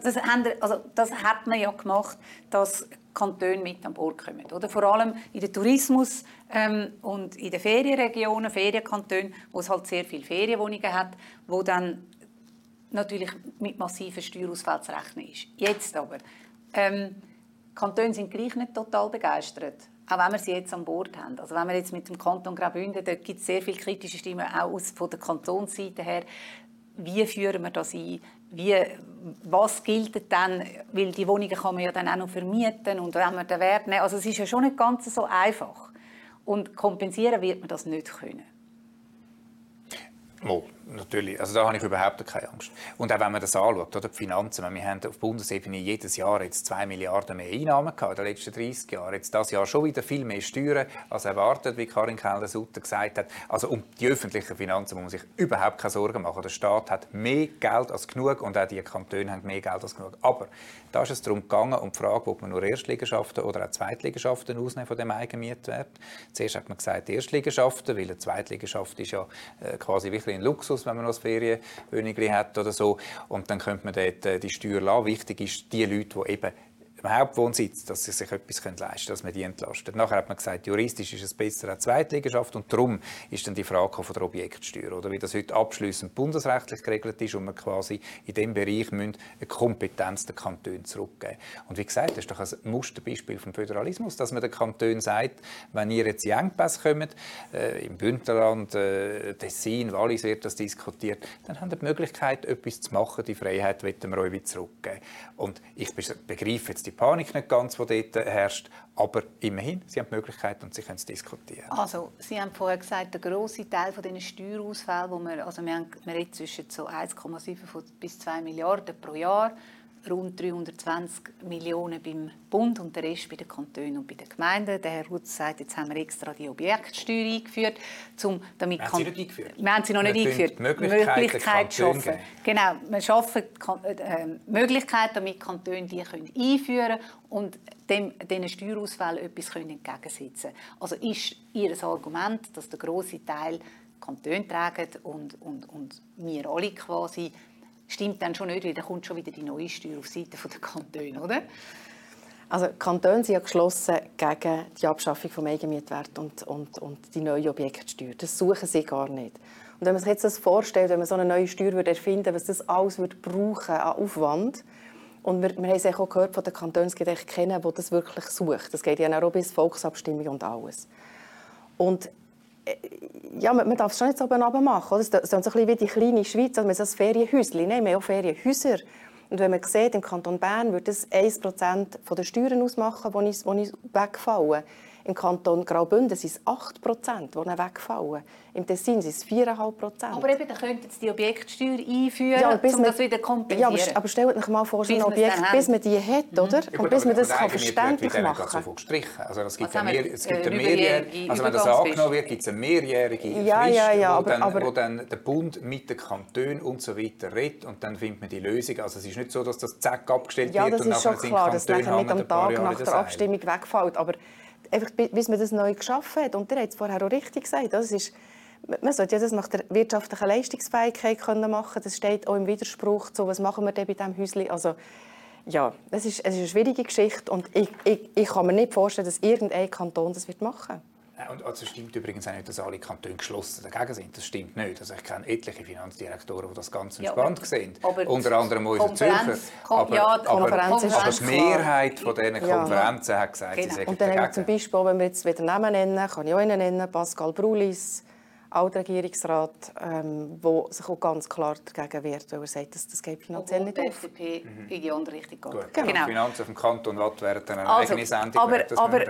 Speaker 1: Das hat man ja gemacht, dass Kantone mit an Bord kommen. Oder? Vor allem in den Tourismus und in den Ferienregionen, Ferienkantonen, wo es halt sehr viele Ferienwohnungen hat, wo dann natürlich mit massiven Steuerausfällen zu rechnen ist. Jetzt aber, Kantone sind gleich nicht total begeistert, auch wenn wir sie jetzt an Bord haben. Also wenn wir jetzt mit dem Kanton Graubünden, da gibt es sehr viele kritische Stimmen, auch von der Kantonsseite her. Wie führen wir das ein? Was gilt dann? Weil die Wohnungen kann man ja dann auch noch vermieten und wenn man den Wert nehmen. Also es ist ja schon nicht ganz so einfach. Und kompensieren wird man das nicht können.
Speaker 2: Oh, natürlich. Also da habe ich überhaupt keine Angst. Und auch wenn man das anschaut, oder die Finanzen, wir haben auf Bundesebene jedes Jahr jetzt 2 Milliarden mehr Einnahmen gehabt in den letzten 30 Jahren. Jetzt dieses Jahr schon wieder viel mehr Steuern als erwartet, wie Karin Keller-Sutter gesagt hat. Also um die öffentlichen Finanzen muss man sich überhaupt keine Sorgen machen. Der Staat hat mehr Geld als genug und auch die Kantone haben mehr Geld als genug. Aber da ist es darum gegangen, um die Frage, ob man nur Erstliegenschaften oder auch Zweitliegenschaften ausnehmen von dem Eigenmietwert. Zuerst hat man gesagt Erstliegenschaften, weil eine Zweitliegenschaft ist ja quasi wirklich ein Luxus, wenn man noch ein Ferienwohnung hat oder so. Und dann könnte man dort die Steuer lassen. Wichtig ist, die Leute, die eben Hauptwohnsitz, dass sie sich etwas leisten können, dass man die entlastet. Nachher hat man gesagt, juristisch ist es besser eine Zweitliegenschaft und darum ist dann die Frage von der Objektsteuer, oder wie das heute abschliessend bundesrechtlich geregelt ist und man quasi in diesem Bereich eine Kompetenz den Kantonen zurückgeben. Und wie gesagt, das ist doch ein Musterbeispiel vom Föderalismus, dass man den Kantonen sagt, wenn ihr jetzt in Engpässe kommt, im Bündnerland, Tessin, Wallis wird das diskutiert, dann haben ihr die Möglichkeit, etwas zu machen. Die Freiheit wollen wir euch wieder zurückgeben. Und ich begreife jetzt die Panik nicht ganz, die dort herrscht, aber immerhin, Sie haben die Möglichkeit und Sie können es diskutieren.
Speaker 1: Also, Sie haben vorher gesagt, der grosse Teil von diesen Steuerausfällen, wir reden zwischen so 1,7 bis 2 Milliarden pro Jahr, rund 320 Millionen beim Bund und der Rest bei den Kantonen und bei den Gemeinden. Der Herr Rutz sagt, jetzt haben wir extra die Objektsteuer eingeführt.
Speaker 2: Wir haben sie nicht eingeführt.
Speaker 1: Wir haben sie noch nicht eingeführt.
Speaker 2: Die Möglichkeit
Speaker 1: schaffen. Genau, wir schaffen Möglichkeiten, damit die Kantone die einführen können und diesen Steuerausfällen etwas entgegensetzen können. Also ist Ihr Argument, dass der grosse Teil Kantone tragen und wir alle quasi, stimmt dann schon nicht, weil dann kommt schon wieder die neue Steuer auf Seite der Kantone, oder?
Speaker 3: Also die Kantone sind ja geschlossen gegen die Abschaffung des Eigenmietwerts und die neue Objektsteuer. Das suchen sie gar nicht. Und wenn man sich jetzt das vorstellt, wenn man so eine neue Steuer erfinden würde, was das alles brauchen an Aufwand, und wir haben es auch gehört von den Kantonen, es gibt echt keinen, der das wirklich sucht. Das geht ja auch bis Volksabstimmung und alles. Und ja, man darf es schon nicht so oben runter machen. Es ist so ein bisschen wie die kleine Schweiz, also man sagt Ferienhäuschen. Nein, wir haben auch Ferienhäuser. Und wenn man sieht, im Kanton Bern würde das 1% der Steuern ausmachen, die wegfallen. Im Kanton Graubünden sind es 8%, die wegfallen. Im Tessin sind es 4,5%.
Speaker 1: Aber eben, dann könnten Sie die Objektsteuer einführen, um das wieder zu kompensieren.
Speaker 3: Ja, aber stellt euch mal vor, so ein Objekt, bis man die hat, oder? Und bis man das verständlich machen kann.
Speaker 2: Also es gibt eine mehrjährige, also wenn das angenommen wird, gibt es eine mehrjährige Frist, wo dann der Bund mit den Kantonen und so weiter redet und dann findet man die Lösung. Also es ist nicht so, dass das zack abgestellt wird und nachher sind die Kantone
Speaker 3: dass nachher nicht am Tag nach der Abstimmung wegfällt. Aber einfach, bis man das neu geschaffen hat. Und ihr habt es vorher auch richtig gesagt. Das ist, man sollte ja das nach der wirtschaftlichen Leistungsfähigkeit machen können. Das steht auch im Widerspruch zu, was machen wir denn bei diesem Häuschen. Also, ja, es ist eine schwierige Geschichte. Und ich kann mir nicht vorstellen, dass irgendein Kanton das machen wird.
Speaker 2: Und also stimmt übrigens auch nicht, dass alle Kantone geschlossen dagegen sind. Das stimmt nicht. Also ich kenne etliche Finanzdirektoren, die das ganz entspannt sehen. Unter anderem unser Zürcher. Aber die Mehrheit von diesen Konferenzen hat gesagt, sie sagen
Speaker 3: und dann haben wir zum Beispiel, wenn wir jetzt wieder Namen nennen, kann ich auch einen nennen, Pascal Brulis, Altregierungsrat, der sich auch ganz klar dagegen wehrt, weil er sagt, dass das geht finanziell nicht auf.
Speaker 1: Die FDP in die andere Richtung geht.
Speaker 2: Genau. Die Finanzen vom Kanton Watt werden dann eine eigene Sendung.
Speaker 1: Aber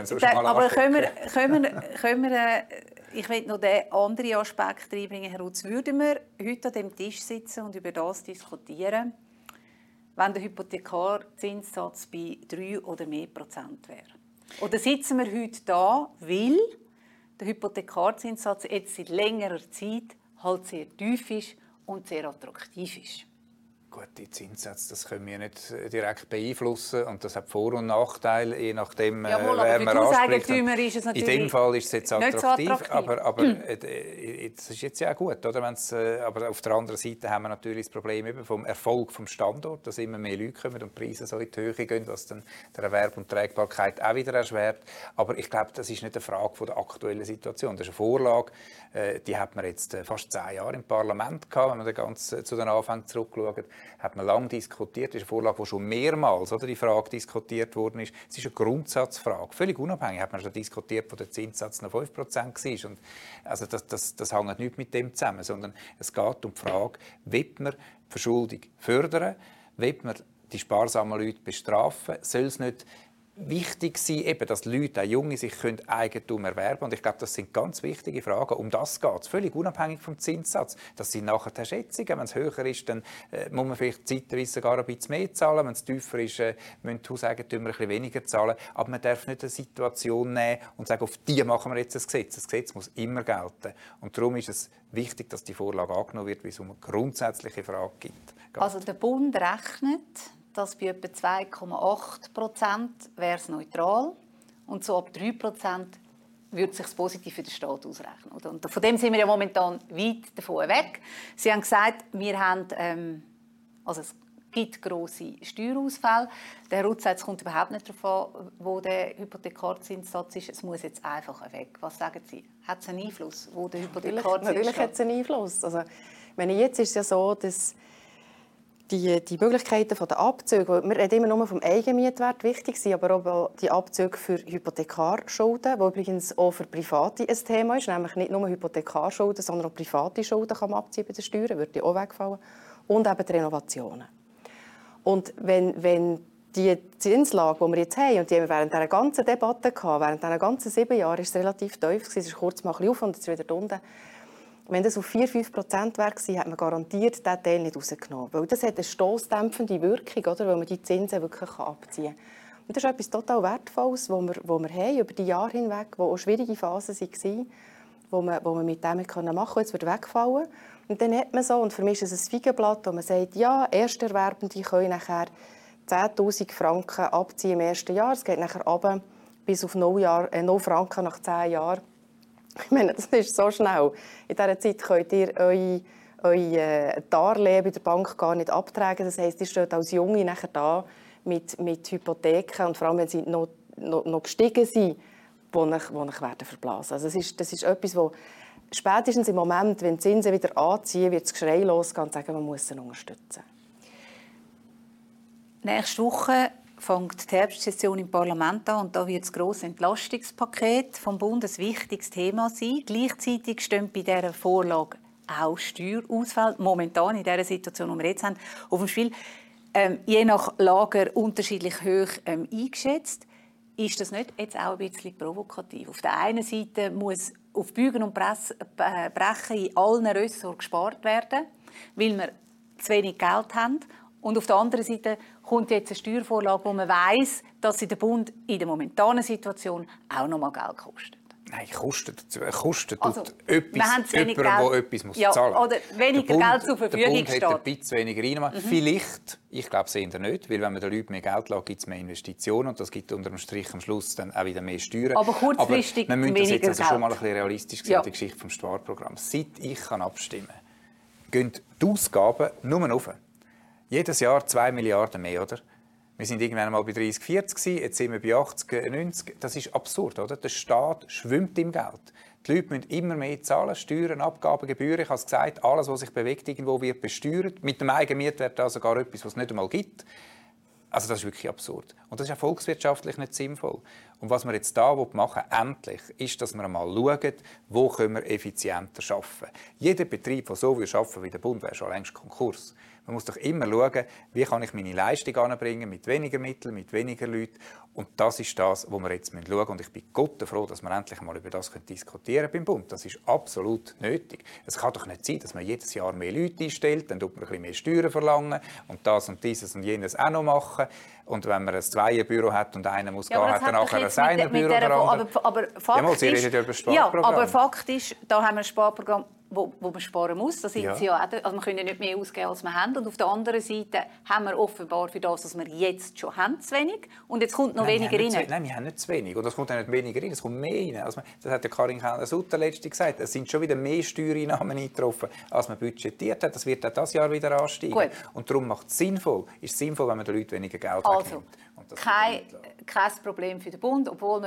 Speaker 1: können wir ich will noch den anderen Aspekt reinbringen, Herr Rutz. Würden wir heute an dem Tisch sitzen und über das diskutieren, wenn der Hypothekarzinssatz bei 3 oder mehr Prozent wäre? Oder sitzen wir heute da, weil der Hypothekarzinssatz jetzt seit längerer Zeit halt sehr tief ist und sehr attraktiv ist?
Speaker 2: Gut, die Zinssätze, das können wir nicht direkt beeinflussen und das hat Vor- und Nachteile, je nachdem, wer man anspricht.
Speaker 1: Ist es
Speaker 2: in dem Fall ist es jetzt attraktiv,
Speaker 1: so attraktiv.
Speaker 2: aber das ist jetzt ja auch gut, oder? Aber auf der anderen Seite haben wir natürlich das Problem eben vom Erfolg vom Standort, dass immer mehr Leute kommen und die Preise so in die Höhe gehen, was dann der Erwerb und die Tragbarkeit auch wieder erschwert. Aber ich glaube, das ist nicht eine Frage von der aktuellen Situation. Das ist eine Vorlage, die hat man jetzt fast 10 Jahre im Parlament gehabt, wenn man ganz zu den Anfängen zurückschaut. Hat man lange diskutiert. Das ist eine Vorlage, wo schon mehrmals die Frage diskutiert worden ist. Es ist eine Grundsatzfrage. Völlig unabhängig hat man schon diskutiert, wo der Zinssatz noch 5% war. Und also das hängt nicht mit dem zusammen, sondern es geht um die Frage, will man Verschuldung fördern, will man die sparsamen Leute bestrafen, soll es nicht wichtig sein, eben, dass Leute, auch Junge, sich Eigentum erwerben können. Und ich glaube, das sind ganz wichtige Fragen. Um das geht es, völlig unabhängig vom Zinssatz. Das sind nachher Schätzungen. Wenn es höher ist, dann muss man vielleicht zeitweise sogar ein bisschen mehr zahlen. Wenn es tiefer ist, müssen die Hauseigentümer ein bisschen weniger zahlen. Aber man darf nicht eine Situation nehmen und sagen, auf die machen wir jetzt ein Gesetz. Das Gesetz muss immer gelten. Und darum ist es wichtig, dass die Vorlage angenommen wird, weil es um eine grundsätzliche Frage geht.
Speaker 1: Also der Bund rechnet, dass bei etwa 2,8% wäre es neutral und so ab 3% würde sich das positiv für den Staat ausrechnen. Oder? Und von dem sind wir ja momentan weit davon weg. Sie haben gesagt, wir haben, also gibt grosse Steuerausfälle. Der Herr Rutz sagt, es kommt überhaupt nicht darauf an, wo der Hypothekarzinssatz ist. Es muss jetzt einfach weg. Was sagen Sie? Hat es einen Einfluss, wo der Hypothekarzins
Speaker 3: Natürlich hat es einen Einfluss. Also, jetzt ist es ja so, dass die Möglichkeiten der Abzüge, wir reden immer nur vom Eigenmietwert, wichtig sind, aber auch die Abzüge für Hypothekarschulden, die übrigens auch für Private ein Thema ist, nämlich nicht nur Hypothekarschulden, sondern auch private Schulden kann man abziehen bei den Steuern, würde auch wegfallen. Und eben die Renovationen. Und wenn die Zinslage, die wir jetzt haben, und die haben wir während dieser ganzen Debatte gehabt, während dieser ganzen 7 Jahre, ist es relativ tief, es ist kurz mal ein bisschen auf und jetzt wieder unten. Wenn das auf 4-5% wäre, hat man garantiert diesen Teil nicht rausgenommen. Weil das hat eine stossdämpfende Wirkung, oder? Weil man die Zinsen wirklich abziehen kann. Und das ist etwas total Wertvolles, das wir haben, über die Jahre hinweg, wo auch schwierige Phasen waren, wo man mit dem machen konnte. Jetzt wird wegfallen. Und dann hat man so, und für mich ist es ein Feigenblatt, wo man sagt, ja, Ersterwerbende können nachher 10'000 Franken abziehen im ersten Jahr. Es geht nachher runter bis auf 0 Franken nach 10 Jahren. Ich meine, das ist so schnell. In dieser Zeit könnt ihr eure Darlehen bei der Bank gar nicht abtragen. Das heisst, ihr steht als Junge nachher da mit Hypotheken und vor allem, wenn sie noch gestiegen sind, die euch werden verblasen. Also das ist etwas, wo spätestens im Moment, wenn die Zinsen wieder anziehen, wird das Geschrei losgehen und sagen, man muss sie unterstützen.
Speaker 1: Nächste Woche fängt die Herbstsession im Parlament an und da wird das grosse Entlastungspaket vom Bund ein wichtiges Thema sein. Gleichzeitig stehen bei dieser Vorlage auch Steuerausfälle, momentan in dieser Situation, die wir jetzt haben, auf dem Spiel. Je nach Lager unterschiedlich hoch eingeschätzt. Ist das nicht jetzt auch ein bisschen provokativ? Auf der einen Seite muss auf Bügen und Brechen in allen Ressorts gespart werden, weil wir zu wenig Geld haben. Und auf der anderen Seite kommt jetzt eine Steuervorlage, wo man weiss, dass sie den Bund in der momentanen Situation auch noch mal Geld kostet.
Speaker 2: Nein, kostet
Speaker 1: also,
Speaker 2: etwas, jemand, der etwas muss zahlen muss.
Speaker 1: Oder weniger Geld zur Verfügung steht.
Speaker 2: Der Bund hat ein bisschen weniger Einnahmen. Vielleicht, ich glaube es eher nicht, weil wenn man den Leuten mehr Geld lässt, gibt es mehr Investitionen und das gibt unter dem Strich am Schluss dann auch wieder mehr Steuern.
Speaker 1: Aber kurzfristig
Speaker 2: aber wir müssen das jetzt
Speaker 1: also
Speaker 2: schon mal ein bisschen realistisch sehen, die Geschichte des Sparprogramms. Seit ich abstimmen kann, gehen die Ausgaben nur rauf. Jedes Jahr 2 Milliarden mehr, oder? Wir sind irgendwann einmal bei 30, 40, jetzt sind wir bei 80, 90. Das ist absurd, oder? Der Staat schwimmt im Geld. Die Leute müssen immer mehr zahlen, Steuern, Abgaben, Gebühren. Ich habe es gesagt, alles, was sich bewegt, irgendwo wird besteuert. Mit dem Eigenmietwert also sogar etwas, was es nicht einmal gibt. Also das ist wirklich absurd. Und das ist auch volkswirtschaftlich nicht sinnvoll. Und was wir jetzt hier machen endlich, ist, dass wir einmal schauen, wo können wir effizienter arbeiten. Jeder Betrieb, der so arbeiten wie der Bund, wäre schon längst Konkurs. Man muss doch immer schauen, wie kann ich meine Leistung anbringen, mit weniger Mitteln, mit weniger Leuten. Und das ist das, was wir jetzt schauen müssen. Und ich bin Gott froh, dass wir endlich mal über das diskutieren beim Bund. Das ist absolut nötig. Es kann doch nicht sein, dass man jedes Jahr mehr Leute einstellt, dann tut man ein bisschen mehr Steuern verlangen und das und dieses und jenes auch noch machen. Und wenn man ein Zweierbüro hat und einer muss gehen, hat dann nachher ein Einerbüro.
Speaker 1: Aber Fakt ist, da haben wir ein Sparprogramm, wo man sparen muss. Das sind sie ja auch, also wir können nicht mehr ausgeben, als wir haben. Und auf der anderen Seite haben wir offenbar für das, was wir jetzt schon haben, zu wenig. Und jetzt kommt noch weniger rein.
Speaker 2: Nein, wir haben nicht zu wenig. Und es kommt auch nicht weniger rein, es kommt mehr rein. Also, das hat ja Karin Keller-Sutter letztens gesagt. Es sind schon wieder mehr Steuereinnahmen eingetroffen, als man budgetiert hat. Das wird auch dieses Jahr wieder ansteigen. Gut. Und darum ist es sinnvoll, wenn man den Leuten weniger Geld wegnimmt.
Speaker 1: Kein Problem für den Bund, obwohl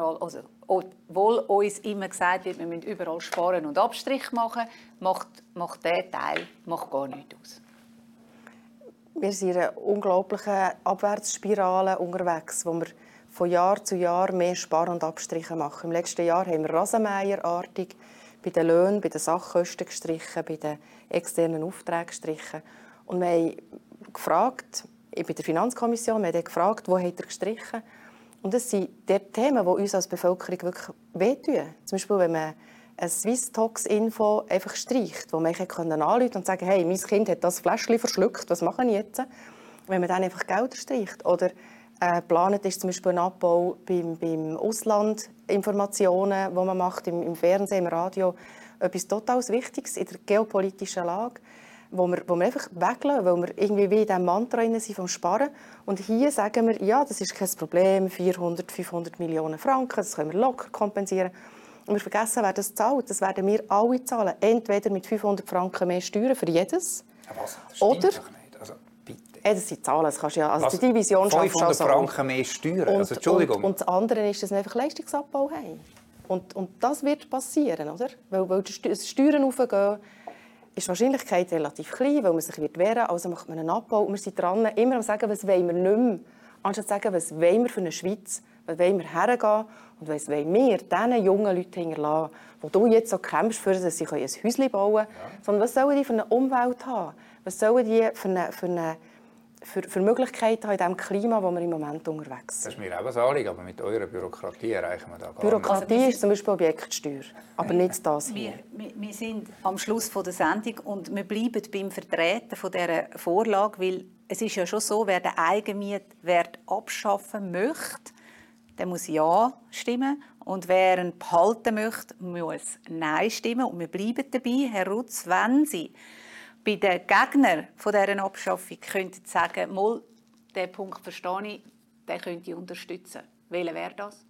Speaker 1: uns immer gesagt wird, wir müssen überall sparen und Abstriche machen, macht dieser Teil gar nichts aus.
Speaker 3: Wir sind in einer unglaublichen Abwärtsspirale unterwegs, wo wir von Jahr zu Jahr mehr Spar- und Abstriche machen. Im letzten Jahr haben wir Rasenmäherartig bei den Löhnen, bei den Sachkosten gestrichen, bei den externen Aufträgen gestrichen. Und wir haben gefragt, bei der Finanzkommission, wir haben gefragt, wo habt ihr gestrichen? Und das sind die Themen, die uns als Bevölkerung wirklich wehtun. Zum Beispiel, wenn man eine Swisstalks-Info einfach streicht, wo man anrufen und sagen, hey, mein Kind hat das Fläschchen verschluckt, was mache ich jetzt? Wenn man dann einfach Gelder streicht. Oder geplant ist zum Beispiel ein Abbau beim Ausland, Informationen, die man macht, im Fernsehen, im Radio. Etwas total Wichtiges in der geopolitischen Lage, wo wir einfach weglassen, weil wir irgendwie wie in diesem Mantra sind vom Sparen. Und hier sagen wir, ja, das ist kein Problem, 400, 500 Millionen Franken, das können wir locker kompensieren. Und wir vergessen, wer das zahlt. Das werden wir alle zahlen. Entweder mit 500 Franken mehr Steuern für jedes.
Speaker 2: Aber das stimmt doch nicht. Also, bitte.
Speaker 3: Das sind Zahlen, das kannst du ja, also die Division schafft
Speaker 2: 500 Franken mehr Steuern, also Entschuldigung.
Speaker 3: Und das andere ist, dass wir einfach Leistungsabbau haben. Und das wird passieren, oder? Weil die Steuern aufgehen, ist die Wahrscheinlichkeit relativ klein, weil man sich wehren wird. Also macht man einen Abbau. Und wir sind dran, immer am sagen, was wollen wir nicht mehr, anstatt zu sagen, was wollen wir für eine Schweiz, was wollen wir hergehen und was wollen wir diesen jungen Leuten hinterlassen, wo du jetzt so kämpfst, für, dass sie ein Häuschen bauen können. Sondern was sollen die für eine Umwelt haben? Was sollen die für Möglichkeiten haben in dem Klima, wo wir im Moment unterwegs sind?
Speaker 2: Das ist mir auch ein Anliegen, aber mit eurer Bürokratie erreichen wir da gar
Speaker 3: Bürokratie
Speaker 2: nicht.
Speaker 3: Ist zum Beispiel Objektsteuer, aber nicht das hier.
Speaker 4: Wir sind am Schluss der Sendung und wir bleiben beim Vertreten von dieser Vorlage, weil es ist ja schon so, wer den Eigenmietwert abschaffen möchte, der muss Ja stimmen. Und wer ihn behalten möchte, muss Nein stimmen. Und wir bleiben dabei, Herr Rutz, wenn Sie bei den Gegnern dieser Abschaffung könnten sagen, mal, diesen Punkt verstehe ich, den könnte ich unterstützen. Welcher wäre das?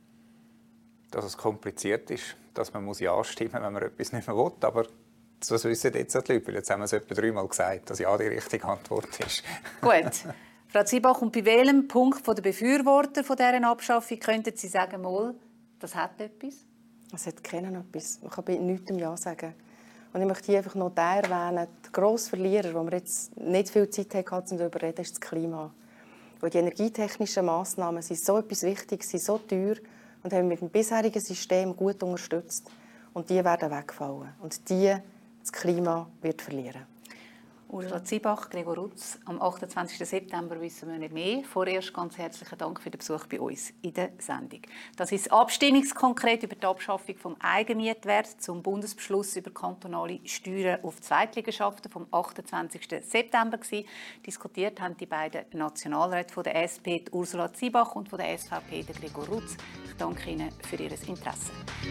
Speaker 2: Dass es kompliziert ist, dass man Ja stimmen muss, wenn man etwas nicht mehr will. Aber das wissen jetzt die Leute, weil jetzt haben wir es etwa 3-mal gesagt, dass Ja die richtige Antwort ist.
Speaker 4: Gut. Frau Zybach, und bei welchem Punkt der Befürworter dieser Abschaffung könnten Sie sagen, mal, das hat etwas?
Speaker 3: Es hat keinen etwas. Man kann bei nichts Ja sagen. Und ich möchte hier einfach noch den erwähnen, der grosse Verlierer, wo wir jetzt nicht viel Zeit hatten, um darüber zu reden, ist das Klima. Weil die energietechnischen Massnahmen sind so etwas Wichtiges, sind so teuer und haben mit dem bisherigen System gut unterstützt. Und die werden wegfallen. Und das Klima wird verlieren.
Speaker 1: Ursula Zybach, Gregor Rutz, am 28. September wissen wir nicht mehr. Vorerst ganz herzlichen Dank für den Besuch bei uns in der Sendung. Das ist abstimmungskonkret über die Abschaffung des Eigenmietwerts zum Bundesbeschluss über kantonale Steuern auf Zweitliegenschaften vom 28. September gewesen. Diskutiert haben die beiden Nationalräte der SP, Ursula Zybach, und von der SVP, Gregor Rutz. Ich danke Ihnen für Ihr Interesse.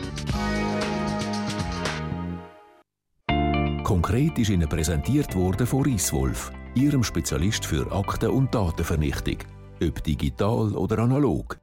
Speaker 5: Konkret ist Ihnen präsentiert worden von Reisswolf, Ihrem Spezialist für Akten- und Datenvernichtung. Ob digital oder analog,